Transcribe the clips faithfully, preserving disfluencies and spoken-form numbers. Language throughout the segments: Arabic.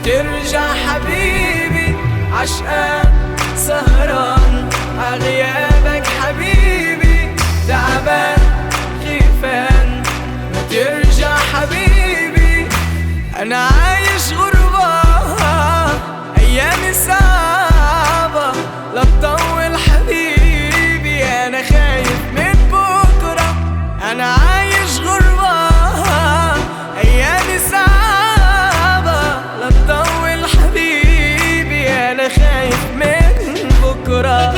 ترجع حبيبي، عشقان سهران عغيابك حبيبي، تعبان خيفان ما ترجع حبيبي. أنا عايش غربة أيامي صعبة، لا تطول حبيبي أنا خايف من بكرة. أنا عايش غربة أيامي صعبة، لا تطول حبيبي أنا خايف من بكرة.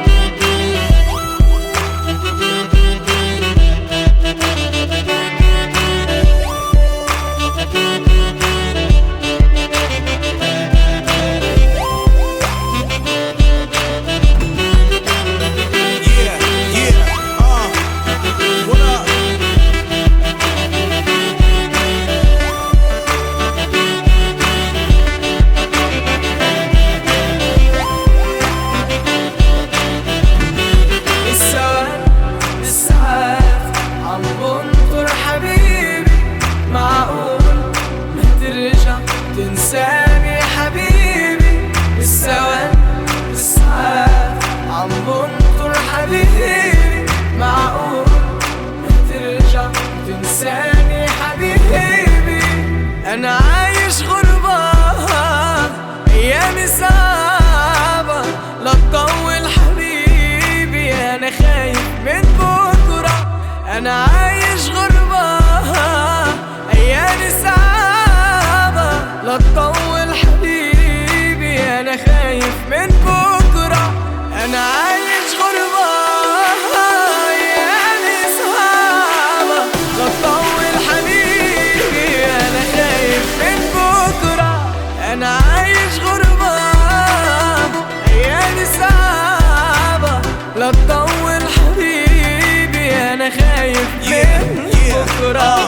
تنساني حبيبي بالثواني بالساعات عم بنطر حبيبي، معقول ما ترجع تنساني حبيبي. أنا عايش غربة أيامي صعبة، لا تطول حبيبي أنا خايف من بكرة. أنا عايش غربة أيامي صعبة، لا تطول حبيبي أنا خايف من بكرة. أنا عايش غربة أيامي صعبة، لا تطول حبيبي أنا خايف من بكرة. أنا عايش غربة أيامي صعبة، لا تطول حبيبي أنا خايف من بكرة.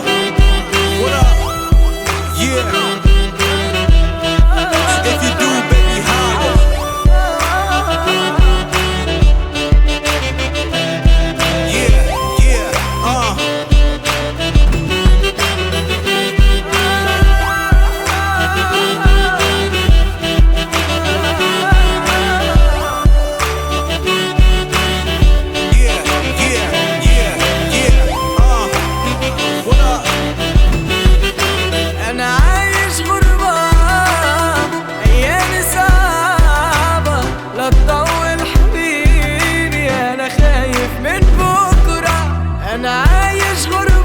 أنا عايش غربة